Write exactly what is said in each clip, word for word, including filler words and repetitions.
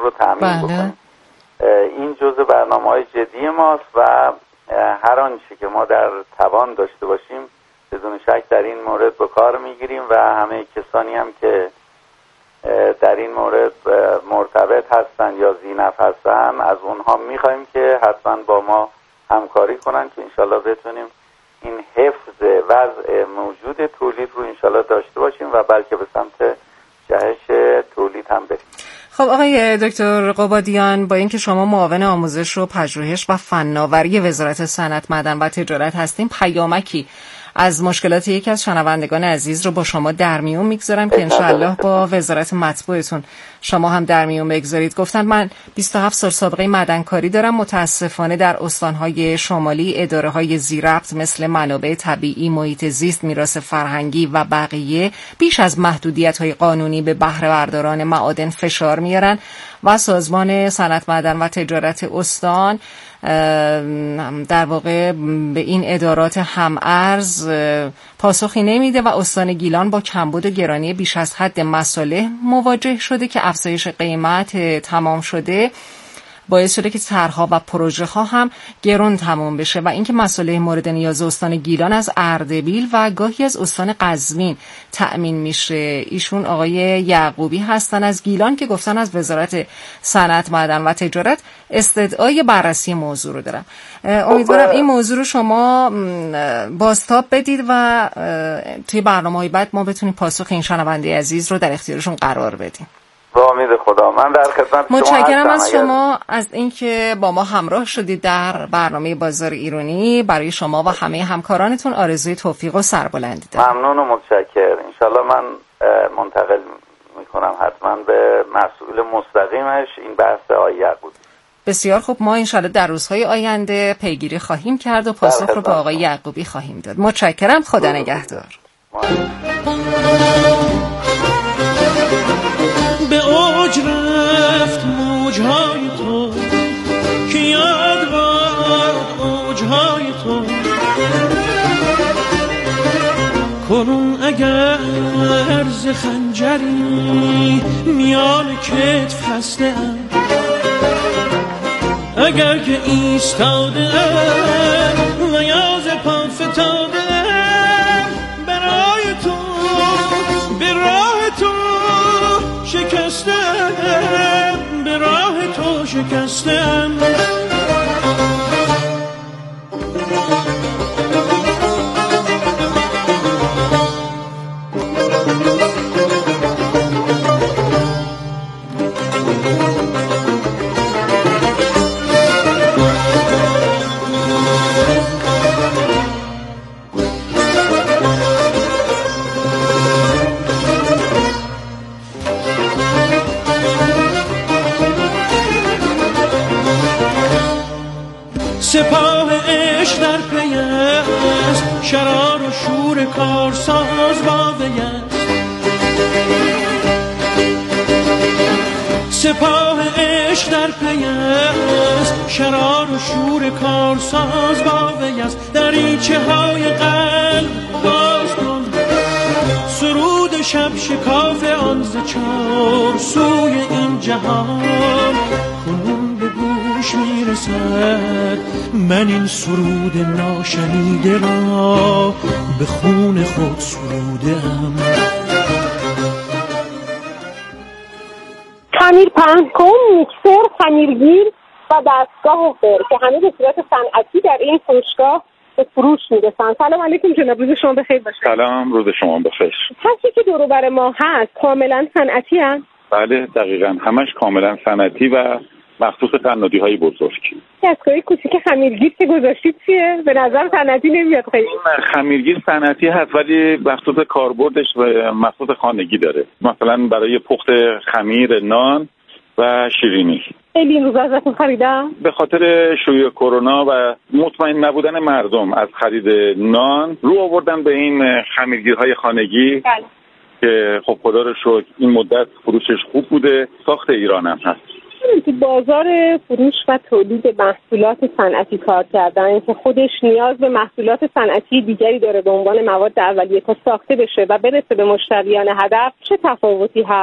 رو تامین بله. بکنیم. این جزء برنامه‌های جدی ماست و هر آنچه که ما در توان داشته باشیم بدون شک در این مورد به کار میگیریم و همه کسانی هم که در این مورد مرتبط هستن یا ذی‌نفع هستن از اونها میخوایم که حتما با ما همکاری کنن که انشالله بتونیم این حفظ وضع موجود تولید رو انشالله داشته باشیم و بلکه به سمت جهش تولید هم بریم. خب آقای دکتر قبادیان، با اینکه شما معاون آموزش و پژوهش و فناوری وزارت صنعت، معدن و تجارت هستیم، پیامکی از مشکلات یکی از شنوندگان عزیز رو با شما در میون میگذارم که انشاءالله با وزارت مطبوعتون شما هم در میون بگذارید. گفتن من بیست و هفت سال سابقه معدنکاری دارم، متاسفانه در استانهای شمالی اداره‌های ذی‌ربط مثل منابع طبیعی، محیط زیست، میراث فرهنگی و بقیه بیش از محدودیت‌های قانونی به بهره برداران معادن فشار میارن و سازمان صنعت معدن و تجارت استان در واقع به این ادارات هم‌ارز پاسخی نمیده و استان گیلان با کمبود و گرانی بیش از حد مصالح مواجه شده که افزایش قیمت تمام شده باعث شده که طرح‌ها و پروژه‌ها هم گران تمام بشه و اینکه مصالح مورد نیاز استان گیلان از اردبیل و گاهی از استان قزوین تأمین میشه. ایشون آقای یعقوبی هستن از گیلان که گفتن از وزارت صنعت، معدن و تجارت استدعای بررسی موضوع رو دارم. امیدوارم این موضوع رو شما بازتاب بدید و توی برنامه‌های بعد ما بتونیم پاسخ این شنونده عزیز رو در اختیارشون قرار بدیم. با امید خدا. من در خدمت شما متشکرم از شما از اینکه با ما همراه شدید در برنامه بازار ایرانی. برای شما و همه همکارانتون آرزوی توفیق و سربلندی دارم. ممنون و متشکرم. انشالله من منتقل میکنم حتما به مسئول مستقیمش این بحث آقای یعقوبی. بسیار خوب، ما انشالله در روزهای آینده پیگیری خواهیم کرد و پاسخ رو به آقای یعقوبی خواهیم داد. متشکرم. خدا نگهدار. به اوج رفت موجهای تو که یاد باد اوجهای تو کنون اگر ز خنجری میان کتف خسته ام، اگر که ایستاده ام و یا ز پا فتاده ام، برای تو به راه تو شکستم، به راه تو شکستم. سپاه عشق در پی است، شرار و شور کارساز با وی است. سپاه عشق در پی است، شرار و شور کارساز با وی است. دریچه های قلب باز کن، سرود شب شکاف آن ز چار سوی این جهان کنون به گوش میرسد. من این سرود ناشنیده را به خون خود سرودم. خمیر پهن کن، میکسر، خمیرگیر و دستگاه فر که همه به صورت صنعتی در این فروشگاه به فروش میرسن. سلام علیکم جناب، روز شما بخیر باشه. سلام، روز شما بخیر. کسی که دور و بر ما هست کاملا صنعتی هست؟ بله دقیقاً، همش کاملا صنعتی و مخصوص قنادی های بزرگ. دستگاه کوچیک خمیرگیر که گذاشتید چیه؟ به نظر صنعتی نمیاد خیلی. خمیرگیر صنعتی هست ولی مخصوص کاربردش و مخصوص خانگی داره، مثلا برای پخت خمیر نان و شیرینی. خیلی این روزا ازتون خریدم به خاطر شیوع کرونا و مطمئن نبودن مردم از خرید نان رو آوردن به این خمیرگیرهای خانگی. بله. که خب خدا رو شکر این مدت فروشش خوب بوده، ساخت ایران هم هست. تو بازار فروش و تولید محصولات صنعتی کار کردن که خودش نیاز به محصولات صنعتی دیگری داره به عنوان مواد اولیه تا ساخته بشه و برسه به مشتریان هدف، چه تفاوتی هست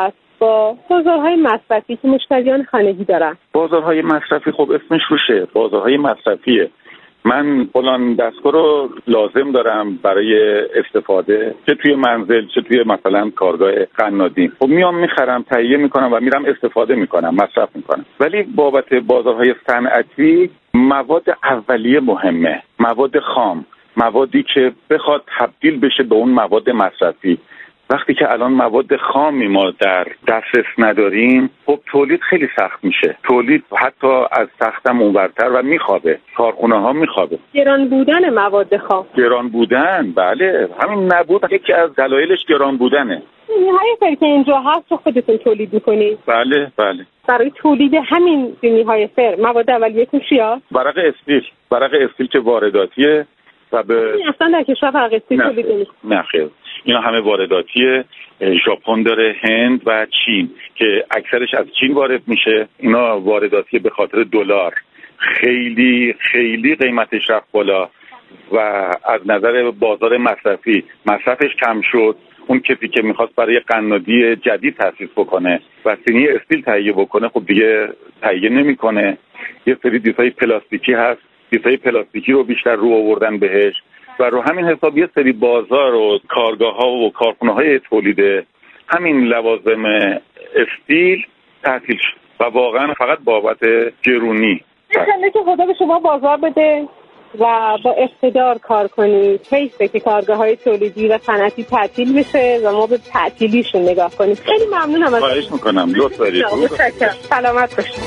با بازارهای مصرفی که مشتریان خانگی دارن؟ بازارهای مصرفی خب اسمش روشه، بازارهای مصرفیه. من فلان دستگاه رو لازم دارم برای استفاده، چه توی منزل چه توی مثلا کارگاه قنادی. خب میام میخرم، تهیه میکنم و میرم استفاده میکنم، مصرف میکنم. ولی بابت بازارهای صنعتی مواد اولیه مهمه، مواد خام، موادی که بخواد تبدیل بشه به اون مواد مصرفی. وقتی که الان مواد خامی ما در دسترس نداریم، خب تولید خیلی سخت میشه. تولید حتی از سختم اونورتر و میخوابه، کارخونه ها میخوابه. گران بودن مواد خام. گران بودن، بله، همین نبود یکی از دلایلش گران بودنه. بینی‌های فر که اینجا هست رو خودتون تولید میکنید؟ بله بله. برای تولید همین بینی‌های فر مواد اولیه‌تون چیه؟ ورق استیل، ورق استیل که وارداتیه و به اصلا در کشور ورق استیل تولید نمیشه. نه خیر، اینا همه وارداتیه. ژاپن داره، هند و چین که اکثرش از چین وارد میشه. اینا وارداتیه به خاطر دلار، خیلی خیلی قیمتش رفت بالا و از نظر بازار مصرفی مصرفش کم شد. اون کسی که میخواست برای قنادی جدید تأسیس بکنه و سینی استیل تهیه بکنه، خب دیگه تهیه نمیکنه. یه سری دیسای پلاستیکی هست، دیسای پلاستیکی رو بیشتر رو آوردن بهش و رو همین حساب یه سری بازار و کارگاه ها و کارخونه های تولید همین لوازم استیل تعطیل شد و واقعا فقط بابت گرونی. انشالله که خدا به شما بازار بده و با اقتدار کار کنید. حیفه که کارگاه های تولیدی و صنعتی تعطیل بشه و ما به تعطیلیشون نگاه کنیم. خیلی ممنونم. خواهش میکنم، لطف دارید. متشکرم. سلامت باشید.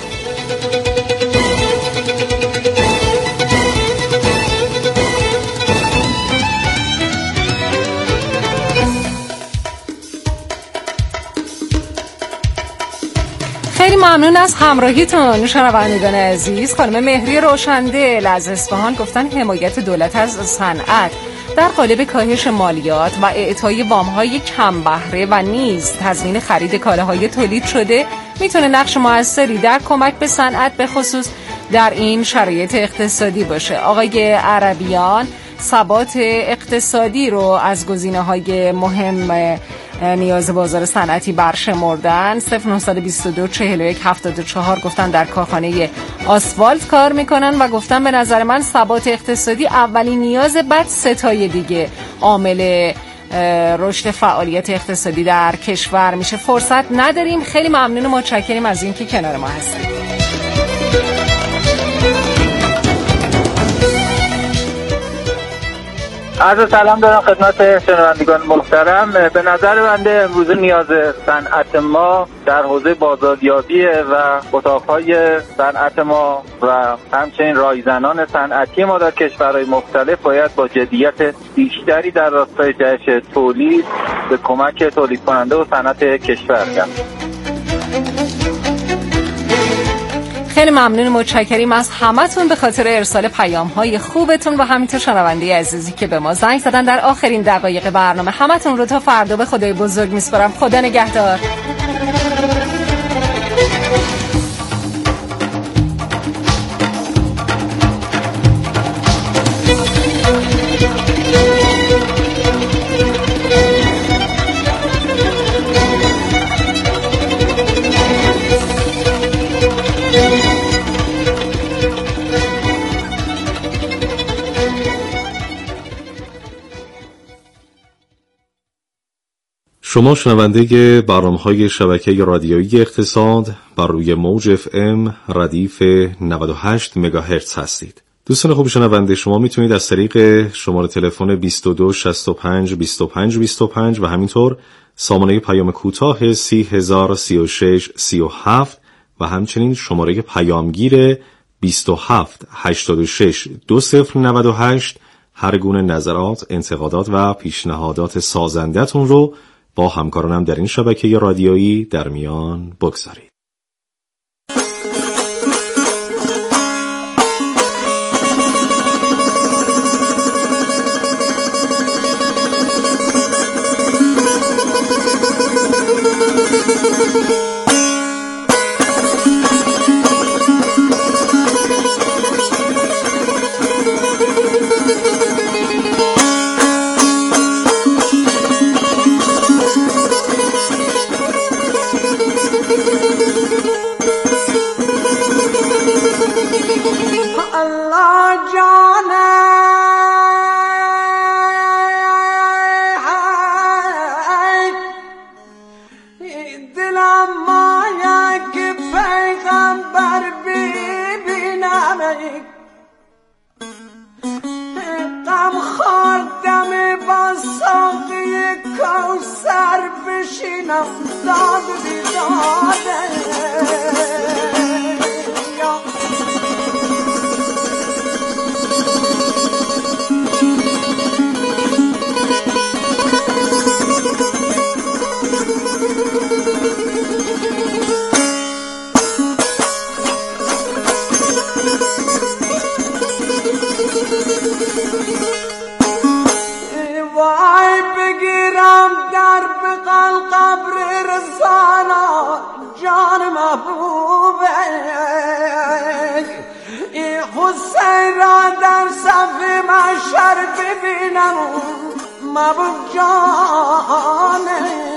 خیلی ممنون از همراهیتون شنوندگان عزیز. خانم مهری روشندل از اصفهان گفتن حمایت دولت از صنعت در قالب کاهش مالیات و اعطای وام‌های کم بهره و نیز تضمین خرید کالاهای تولید شده میتونه نقش موثری در کمک به صنعت به خصوص در این شرایط اقتصادی باشه. آقای عربیان ثبات اقتصادی رو از گزینه‌های مهم نیاز بازار صنعتی برشمردن. صفر نه دو دو چهل و یک هفتاد و چهار گفتن در کارخانه آسفالت کار میکنن و گفتن به نظر من ثبات اقتصادی اولین نیاز، بعد ستای دیگه عامل رشد فعالیت اقتصادی در کشور میشه. فرصت نداریم. خیلی ممنون و متشکریم از اینکه کنار ما هستید. عرض سلام دارم خدمت شنوندگان محترم. به نظر بنده امروز نیاز صنعت ما در حوزه بازاریابی و اتاقهای صنعت ما و همچنین رایزنان صنعتی ما در کشورهای مختلف باید با جدیت بیشتری در راستای جهش تولید به کمک تولید کننده و صنعت کشور کرد. خیلی ممنون و متشکریم از همتون به خاطر ارسال پیام‌های خوبتون و همینطور شنونده عزیزی که به ما زنگ زدن در آخرین دقایق برنامه. همتون رو تا فردا به خدای بزرگ میسپارم. خدا نگهدار. شما شنونده برنامه‌های شبکه رادیویی اقتصاد بر روی موج اف ام ردیف نود و هشت مگاهرتز هستید. دوستان خوب شنونده، شما میتونید از طریق شماره تلفن بیست و دو شصت و پنج بیست و پنج بیست و پنج و همینطور سامانه پیام کوتاه سی هزار سی و شش سی و هفت و همچنین شماره پیامگیر بیست و هفت هشتاد و شش دو صفر نود و هشت هر گونه نظرات، انتقادات و پیشنهادات سازنده‌تون رو با همکارانم در این شبکه رادیویی در میان بگذارید. بشینم داد بیداده وای بگیرم در بقل قبر رسانا جان محبوبه این حسین را در صف محشر ببینم محبوب جانه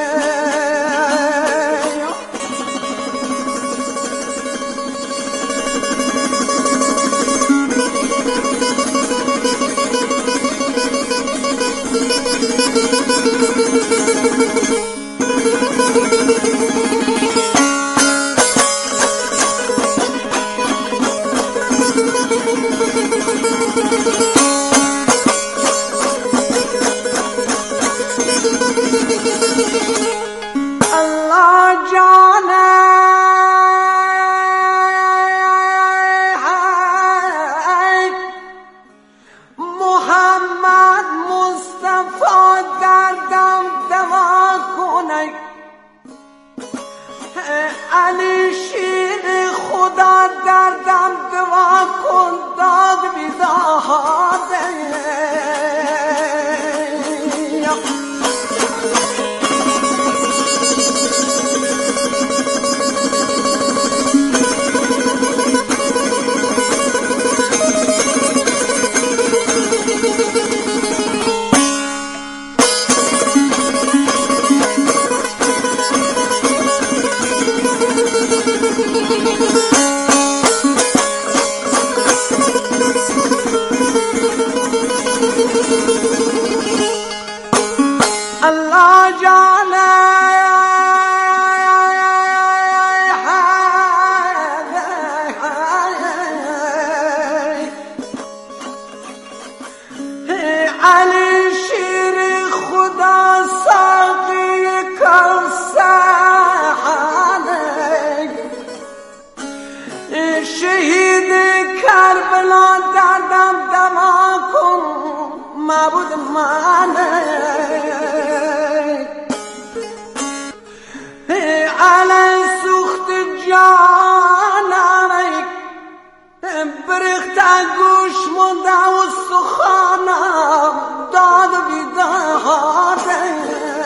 الله جانه محمد مصطفی دردم دوا کنه علی شیر خدا دردم دوا کن داد بیداده الله جانه علی شیر خدا ساقی کوثر شهید کربلا دردم دوا کن معبود منه علی سوخت جانم برخت گوش مونده و سخانم داد بیداره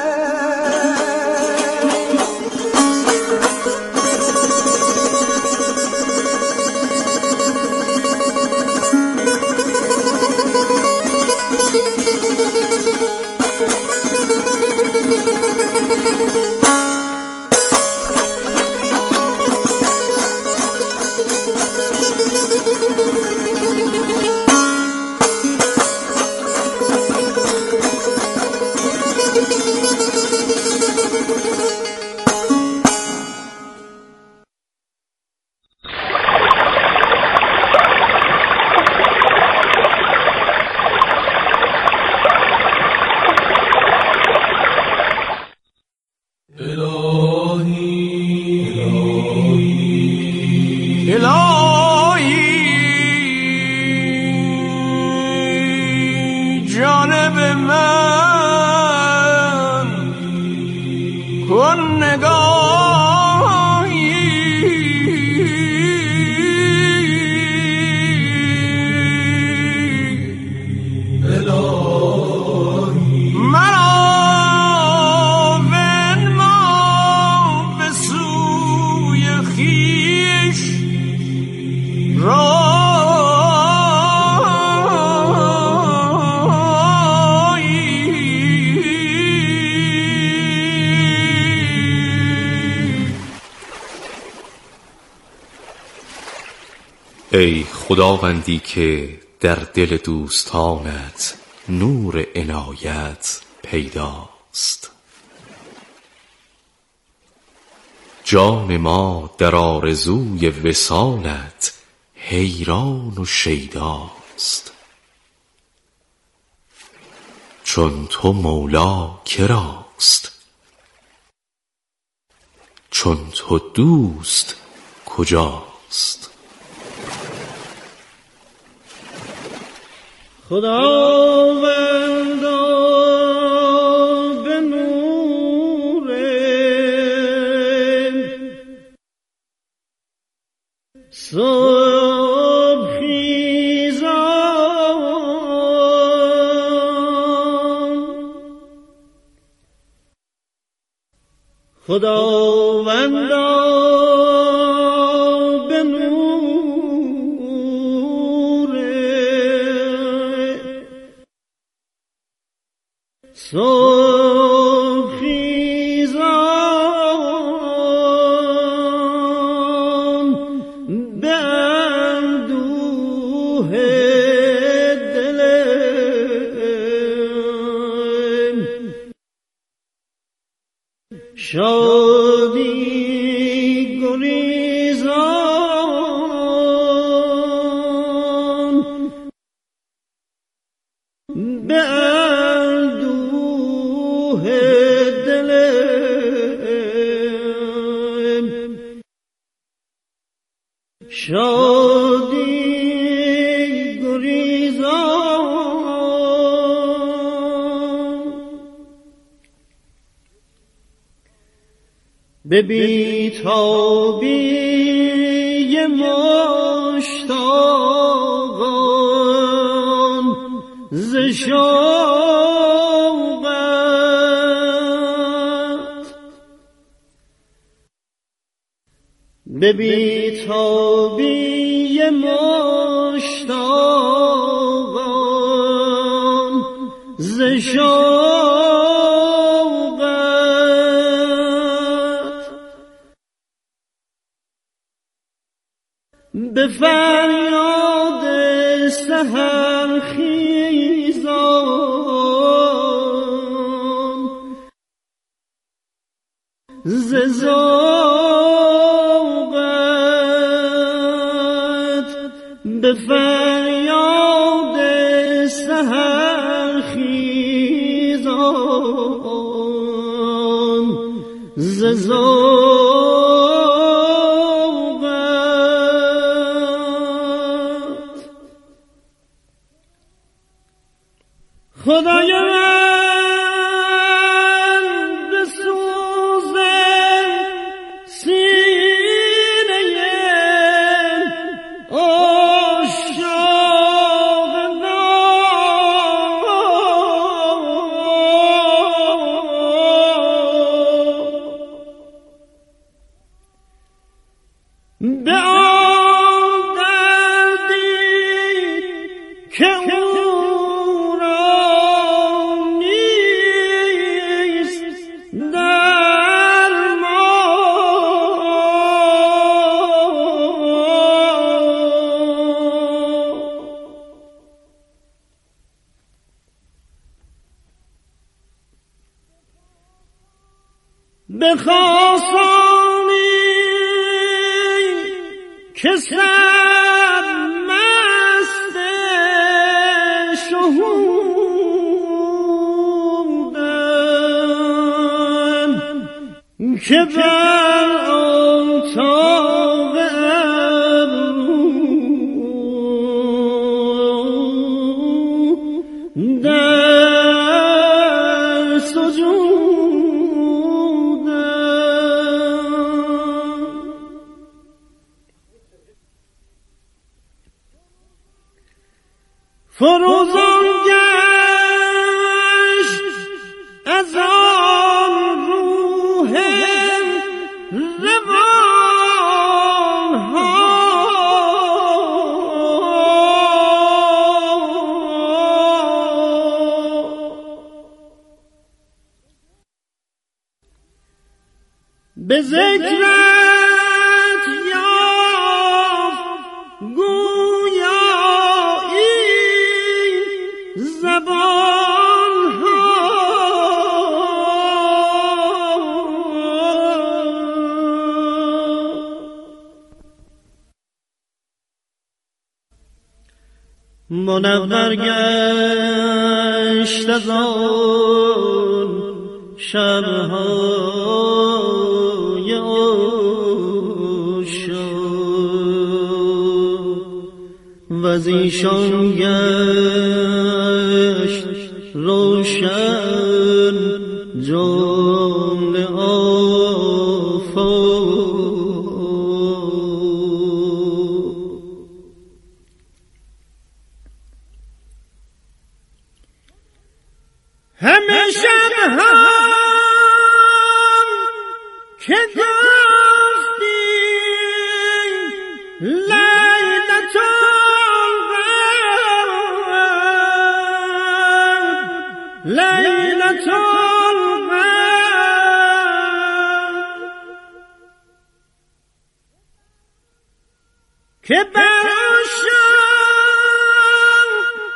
ای خداوندی که در دل دوستانت نور عنایت پیداست، جان ما در آرزوی وصالت حیران و شیداست. چون تو مولا کراست چون تو دوست کجاست؟ خداوندا به نور صبح خیزان، خداوندا به نور صبح خیزان، به اندوه دل شادی گریزان، به اندوه دل شادی گریزان، به بی‌تابی مشتاقان ز شوقت، به بی‌تابی مشتاقان ز شوقت، به فریاد سحرخیزان ز ذوقت، به فریاد سحرخیزان ز ذوقت، خدای من به سوز سینه عاشق به آن دردی که به خاصانی که سرمست شهودن، که بر اتاق ابرو در سجود فروزان گشت از آن روح روان ها، به ذکرت یافت گویایی زبان ها، منور گشت از آن شبهای از ایشان گشت روشن جان آفاق. همیشه هم که گفتی لیلت القدر لیلت القدر که براشم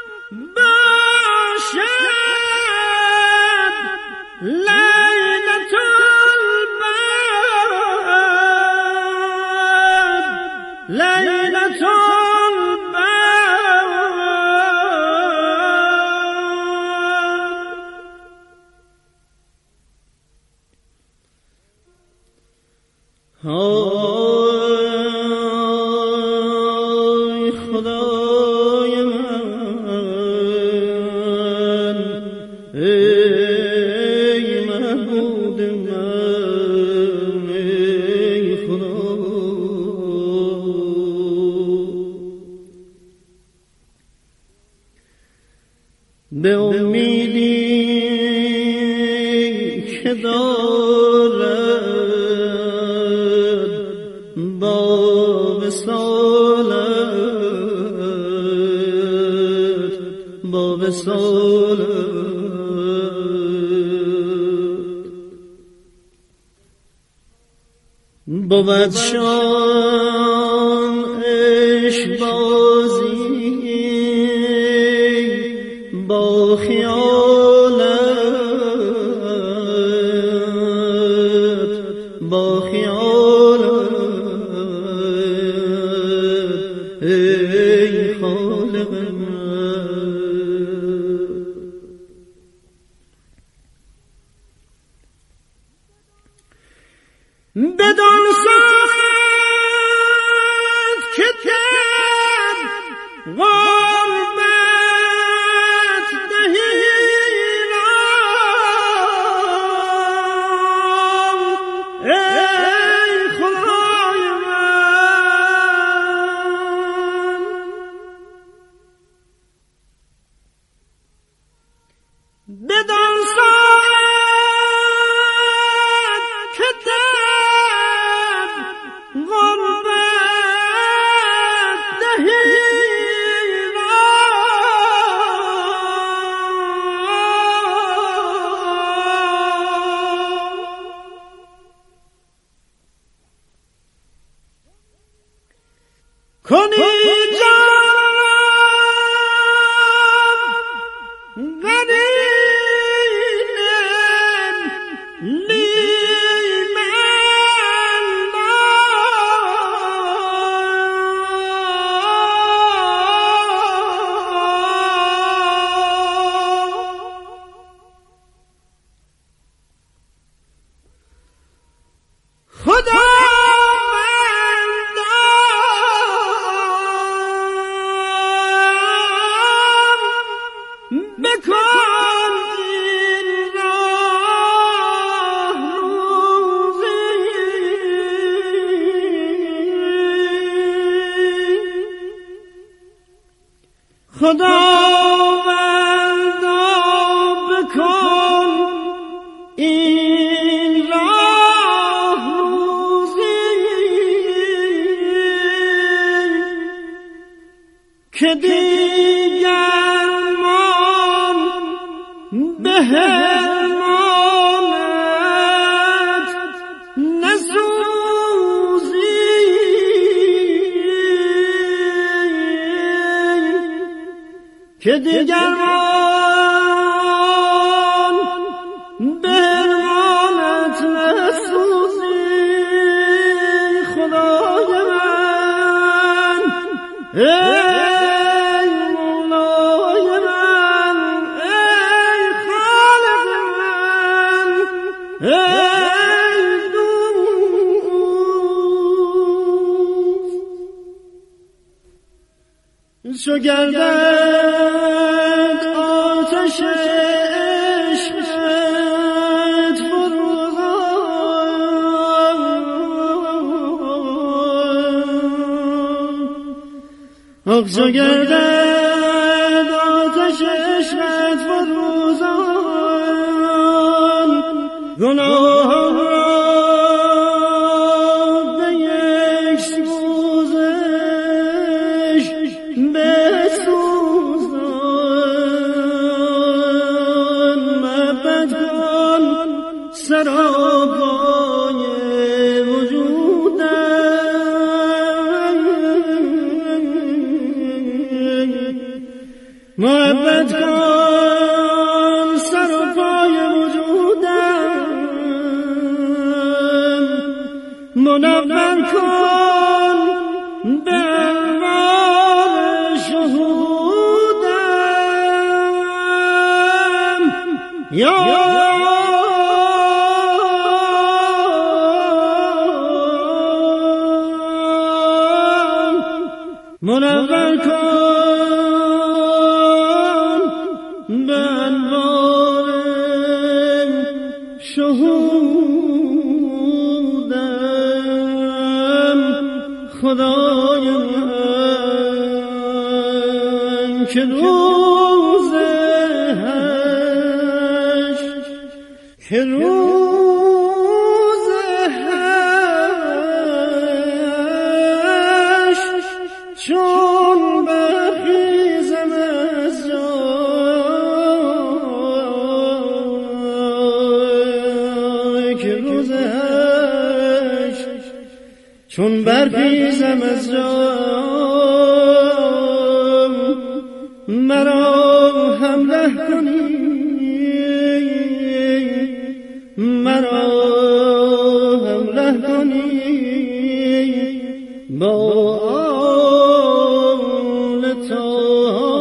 باشد لیلت البدر لیلت البدر. ای خدای من، ای معبود من، ای خدا به امیدی که دارد با وصالت با وصالت بود شان عشق بازی با خیالت با خیالت ای خالق من. بدان ساعت که تن غربت دهیرم ای خدای من. بدان ساعت که تن غربت دهیرم کنی جانم غریب لی من خدا بکن این راه روزی خداوندا بکن این راه روزی که دیگر به حرمانت نسوزی که دیگر به حرمانت نسوزی خدای من. ای مولای من، ای خالق من، ای دوست چو گردد آتش عشقت فروزان، آخ چو گردد آتش عشقت فروزان، گناه محبت کن سر و پای وجودم، منور کن به انوار شهودم، یا منور کن خدای من که روز هشت، که روز هشت چون برخیزم از جای، که روز هشت چون برخیزم از جام، مرا همراه کنی، مرا همراه کنی با آل طاها.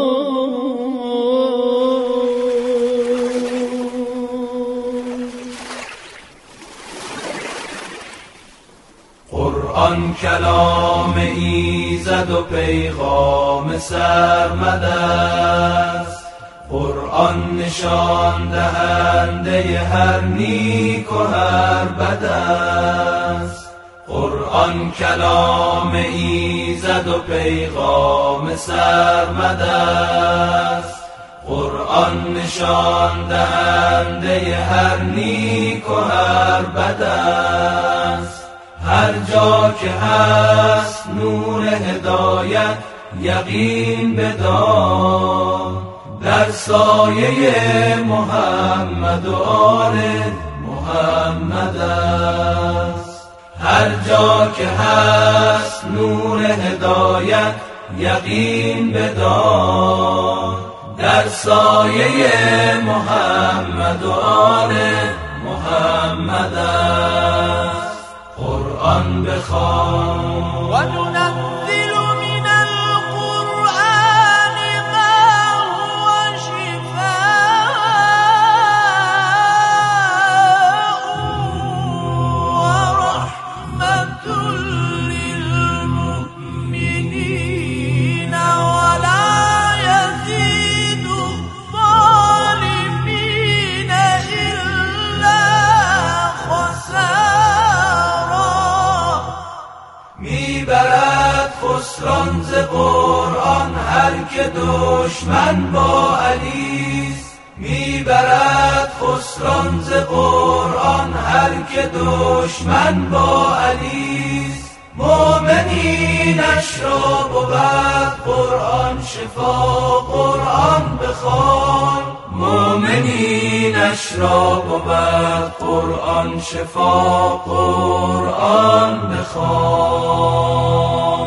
قرآن کلام ایزد و پیغام سرمد است، قرآن نشان دهنده هر نیک و هر بد است. قرآن کلام ایزد و پیغام سرمد است، قرآن نشان دهنده هر نیک و هر بد است. هر جا که هست نور هدایت یقین بدار، در سایه محمد و آل محمد است. هر جا که هست نور هدایت یقین بدار، در سایه محمد و آل محمد است. قرآن بخوان و ننزل من القرآن ما هو شفاء و رحمة للمؤمنین ولا یزید الظالمین إلا خسارا. میبرد خسران ز قرآن هر که دشمن با علیست، میبرد خسران ز قرآن هر که دشمن با علیست. مؤمنینش را بود قرآن شفا، قرآن بخوان. مؤمنینش را بود قرآن شفا، قرآن بخوان.